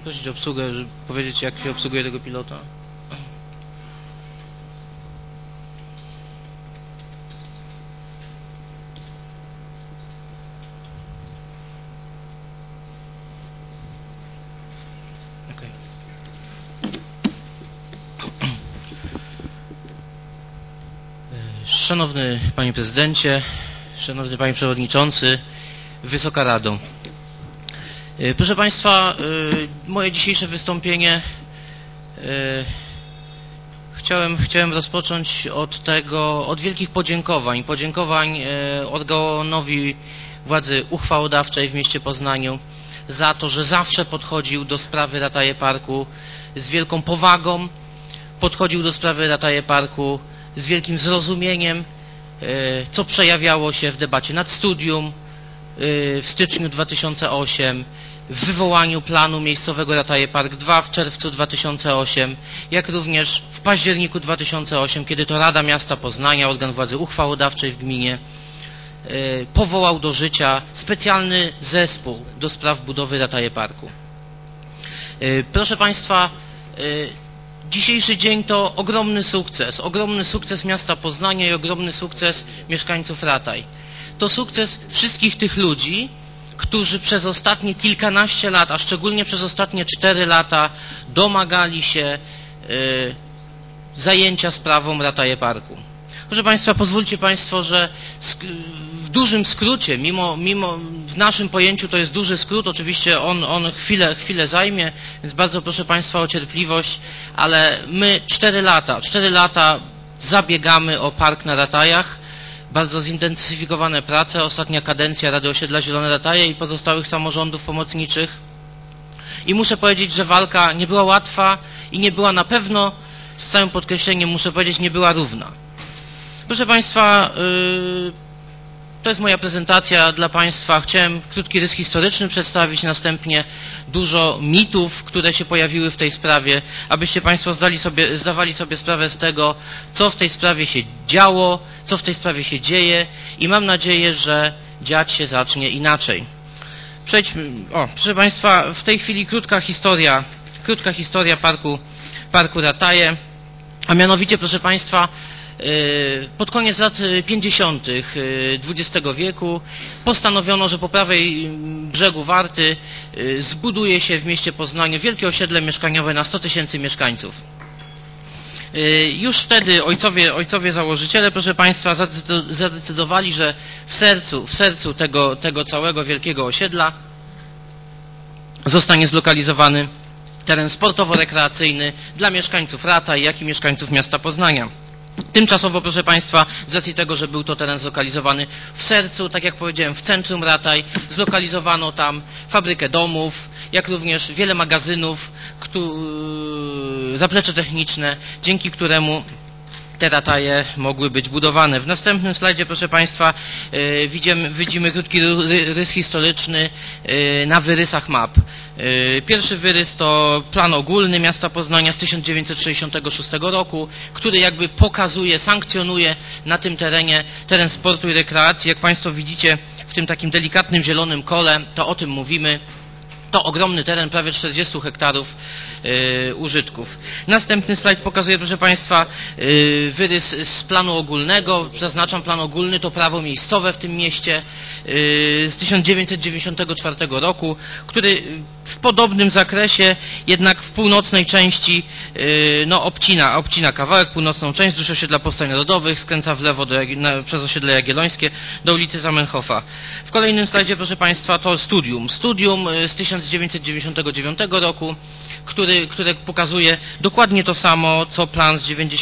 prosić o obsługę, żeby powiedzieć, jak się obsługuje tego pilota. Okay. Szanowny Panie Prezydencie, Szanowny Panie Przewodniczący, Wysoka Rado. Proszę Państwa, moje dzisiejsze wystąpienie chciałem rozpocząć od wielkich podziękowań organowi władzy uchwałodawczej w mieście Poznaniu za to, że zawsze podchodził do sprawy Rataje Parku z wielką powagą, podchodził do sprawy Rataje Parku z wielkim zrozumieniem, co przejawiało się w debacie nad studium w styczniu 2008, w wywołaniu planu miejscowego Rataje Park 2 w czerwcu 2008, jak również w październiku 2008, kiedy to Rada Miasta Poznania, organ władzy uchwałodawczej w gminie, powołał do życia specjalny zespół do spraw budowy Rataje Parku. Proszę Państwa, dzisiejszy dzień to ogromny sukces miasta Poznania i ogromny sukces mieszkańców Rataj. To sukces wszystkich tych ludzi, którzy przez ostatnie kilkanaście lat, a szczególnie przez ostatnie 4 lata domagali się zajęcia sprawą Rataje Parku. Proszę Państwa, pozwólcie Państwo, że w dużym skrócie, mimo w naszym pojęciu to jest duży skrót, oczywiście on chwilę zajmie, więc bardzo proszę Państwa o cierpliwość, ale my 4 lata zabiegamy o park na Ratajach, bardzo zintensyfikowane prace, ostatnia kadencja Rady Osiedla Zielone Rataje i pozostałych samorządów pomocniczych. I muszę powiedzieć, że walka nie była łatwa i nie była na pewno, z całym podkreśleniem muszę powiedzieć, nie była równa. Proszę Państwa, to jest moja prezentacja dla Państwa. Chciałem krótki rys historyczny przedstawić, następnie dużo mitów, które się pojawiły w tej sprawie, abyście Państwo zdawali sobie sprawę z tego, co w tej sprawie się działo, co w tej sprawie się dzieje i mam nadzieję, że dziać się zacznie inaczej. Proszę Państwa, w tej chwili krótka historia parku Rataje, a mianowicie, proszę Państwa, pod koniec lat 50. XX wieku postanowiono, że po prawej brzegu Warty zbuduje się w mieście Poznaniu wielkie osiedle mieszkaniowe na 100 000 mieszkańców. Już wtedy ojcowie założyciele, proszę Państwa, zadecydowali, że w sercu tego całego wielkiego osiedla zostanie zlokalizowany teren sportowo-rekreacyjny dla mieszkańców Rataj, jak i mieszkańców miasta Poznania. Tymczasowo, proszę Państwa, z racji tego, że był to teren zlokalizowany w sercu, tak jak powiedziałem, w centrum Rataj, zlokalizowano tam fabrykę domów, jak również wiele magazynów, zaplecze techniczne, dzięki któremu te Rataje mogły być budowane. W następnym slajdzie, proszę Państwa, widzimy krótki rys historyczny na wyrysach map. Pierwszy wyrys to plan ogólny miasta Poznania z 1966 roku, który jakby pokazuje, sankcjonuje na tym terenie teren sportu i rekreacji. Jak Państwo widzicie w tym takim delikatnym zielonym kole, to o tym mówimy. To ogromny teren, prawie 40 hektarów użytków. Następny slajd pokazuje, proszę Państwa, wyrys z planu ogólnego. Zaznaczam, plan ogólny to prawo miejscowe w tym mieście z 1994 roku, który w podobnym zakresie, jednak w północnej części obcina kawałek, północną część wzdłuż osiedla Powstań Narodowych, skręca w lewo przez osiedle Jagiellońskie do ulicy Zamenhofa. W kolejnym slajdzie, proszę Państwa, to studium z 1999 roku, które pokazuje dokładnie to samo, co plan z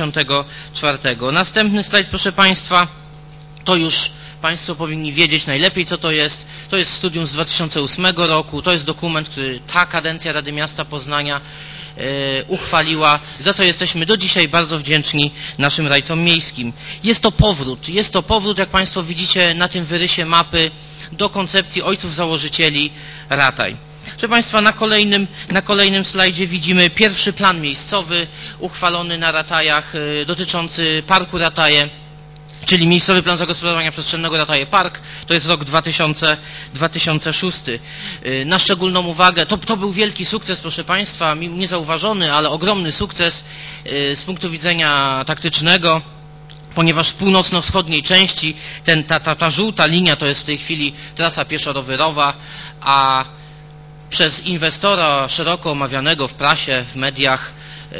1994. Następny slajd, proszę Państwa, to już Państwo powinni wiedzieć najlepiej, co to jest. To jest studium z 2008 roku, to jest dokument, który ta kadencja Rady Miasta Poznania uchwaliła, za co jesteśmy do dzisiaj bardzo wdzięczni naszym radcom miejskim. Jest to powrót, jak Państwo widzicie na tym wyrysie mapy, do koncepcji ojców założycieli Rataj. Proszę Państwa, na kolejnym slajdzie widzimy pierwszy plan miejscowy uchwalony na Ratajach dotyczący parku Rataje, czyli miejscowy plan zagospodarowania przestrzennego Rataje Park, to jest rok 2006. Na szczególną uwagę, to był wielki sukces, proszę Państwa, niezauważony, ale ogromny sukces z punktu widzenia taktycznego, ponieważ w północno-wschodniej części ta żółta linia to jest w tej chwili trasa pieszo-rowerowa, a przez inwestora szeroko omawianego w prasie, w mediach,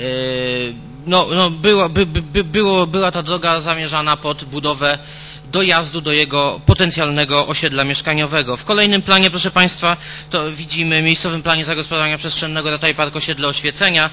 była ta droga zamierzana pod budowę dojazdu do jego potencjalnego osiedla mieszkaniowego. W kolejnym planie, proszę Państwa, to widzimy w miejscowym planie zagospodarowania przestrzennego Rataje Park osiedle Oświecenia,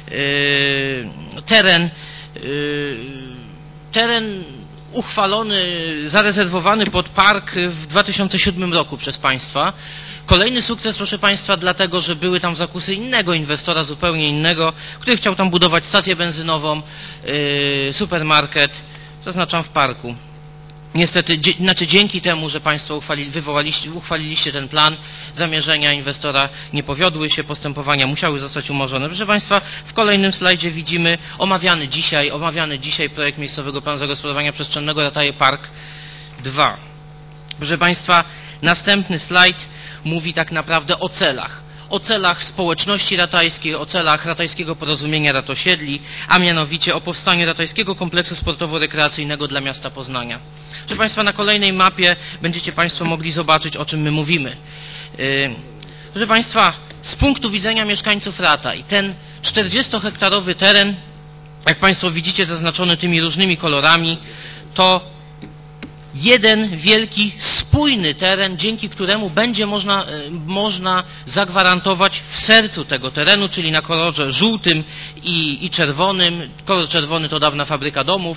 teren uchwalony, zarezerwowany pod park w 2007 roku przez Państwa. Kolejny sukces, proszę Państwa, dlatego, że były tam zakusy innego inwestora, zupełnie innego, który chciał tam budować stację benzynową, supermarket, zaznaczam w parku. Niestety, dzięki temu, że Państwo uchwaliliście ten plan, zamierzenia inwestora nie powiodły się, postępowania musiały zostać umorzone. Proszę Państwa, w kolejnym slajdzie widzimy omawiany dzisiaj projekt miejscowego planu zagospodarowania przestrzennego Rataje Park 2. Proszę Państwa, następny slajd mówi tak naprawdę o celach społeczności ratajskiej, o celach Ratajskiego Porozumienia Ratosiedli, a mianowicie o powstaniu Ratajskiego Kompleksu Sportowo-Rekreacyjnego dla miasta Poznania. Proszę Państwa, na kolejnej mapie będziecie Państwo mogli zobaczyć, o czym my mówimy. Proszę Państwa, z punktu widzenia mieszkańców Rataj, ten 40-hektarowy teren, jak Państwo widzicie zaznaczony tymi różnymi kolorami, to jeden wielki, spójny teren, dzięki któremu będzie można zagwarantować w sercu tego terenu, czyli na kolorze żółtym i czerwonym, kolor czerwony to dawna fabryka domów,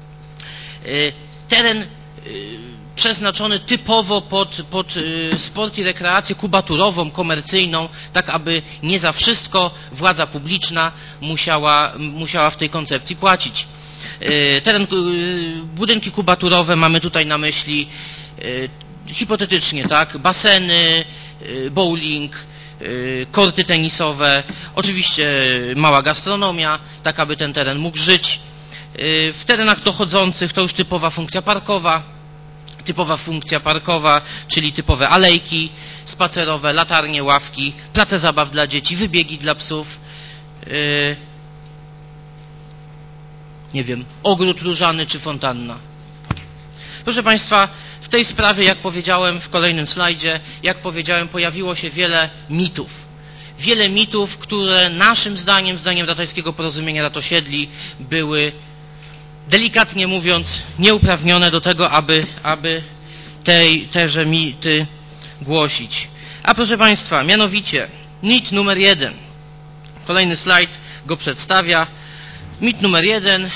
teren przeznaczony typowo pod sport i rekreację kubaturową, komercyjną, tak aby nie za wszystko władza publiczna musiała w tej koncepcji płacić. Budynki kubaturowe mamy tutaj na myśli hipotetycznie, tak, baseny, bowling, korty tenisowe, oczywiście mała gastronomia, tak aby ten teren mógł żyć. W terenach dochodzących to już typowa funkcja parkowa, czyli typowe alejki spacerowe, latarnie, ławki, place zabaw dla dzieci, wybiegi dla psów, nie wiem, ogród różany czy fontanna. Proszę Państwa, w tej sprawie, jak powiedziałem w kolejnym slajdzie, pojawiło się wiele mitów, które naszym zdaniem Ratajskiego Porozumienia Ratosiedli były, delikatnie mówiąc, nieuprawnione do tego, aby teże mity głosić. A proszę Państwa, mianowicie mit numer 1. Kolejny slajd go przedstawia. Mit numer 1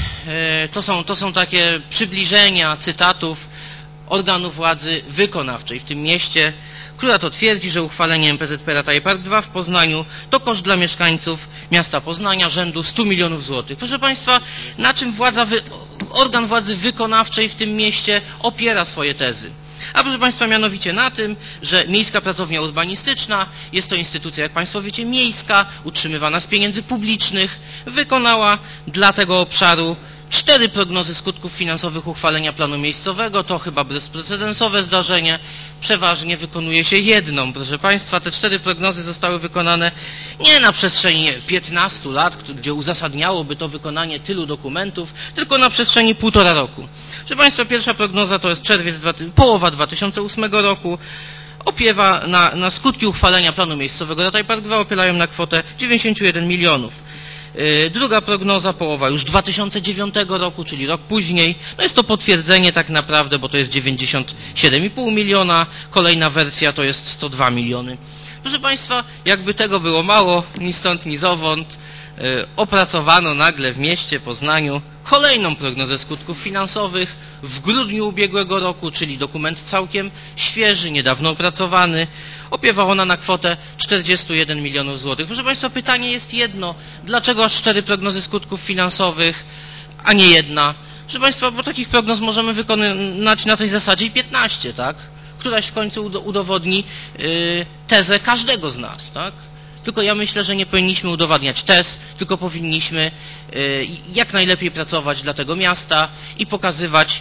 to są takie przybliżenia cytatów organów władzy wykonawczej w tym mieście, która to twierdzi, że uchwalenie MPZP Rataje Park 2 w Poznaniu to koszt dla mieszkańców miasta Poznania rzędu 100 milionów złotych. Proszę Państwa, na czym organ władzy wykonawczej w tym mieście opiera swoje tezy? A proszę Państwa, mianowicie na tym, że Miejska Pracownia Urbanistyczna, jest to instytucja, jak Państwo wiecie, miejska, utrzymywana z pieniędzy publicznych, wykonała dla tego obszaru 4 prognozy skutków finansowych uchwalenia planu miejscowego. To chyba bezprecedensowe zdarzenie. Przeważnie wykonuje się jedną. Proszę Państwa, te 4 prognozy zostały wykonane nie na przestrzeni 15 lat, gdzie uzasadniałoby to wykonanie tylu dokumentów, tylko na przestrzeni 1,5 roku. Proszę Państwa, pierwsza prognoza to jest połowa 2008 roku. Opiewa na skutki uchwalenia planu miejscowego Rataje Park 2 opierają na kwotę 91 milionów. Druga prognoza, połowa już 2009 roku, czyli rok później. No jest to potwierdzenie tak naprawdę, bo to jest 97,5 miliona. Kolejna wersja to jest 102 miliony. Proszę Państwa, jakby tego było mało, ni stąd, ni zowąd, opracowano nagle w mieście Poznaniu kolejną prognozę skutków finansowych w grudniu ubiegłego roku, czyli dokument całkiem świeży, niedawno opracowany. Opiewa ona na kwotę 41 milionów złotych. Proszę Państwa, pytanie jest jedno. Dlaczego aż 4 prognozy skutków finansowych, a nie jedna? Proszę Państwa, bo takich prognoz możemy wykonać na tej zasadzie i 15, tak? Któraś w końcu udowodni tezę każdego z nas, tak? Tylko ja myślę, że nie powinniśmy udowadniać tez, tylko powinniśmy jak najlepiej pracować dla tego miasta i pokazywać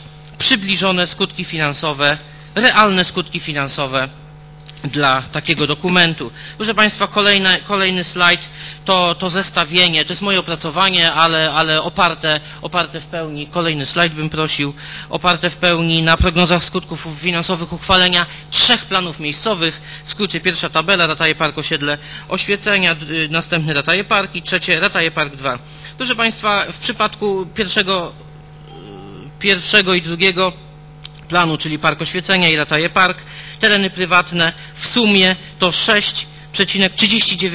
przybliżone skutki finansowe, realne skutki finansowe dla takiego dokumentu. Proszę Państwa, kolejny slajd to zestawienie, to jest moje opracowanie, ale oparte w pełni, kolejny slajd bym prosił, oparte w pełni na prognozach skutków finansowych uchwalenia 3 planów miejscowych. W skrócie pierwsza tabela, Rataje Park Osiedle Oświecenia, następny Rataje Park i trzecie Rataje Park 2. Proszę Państwa, w przypadku pierwszego i drugiego planu, czyli Park Oświecenia i Rataje Park, tereny prywatne w sumie to 6,39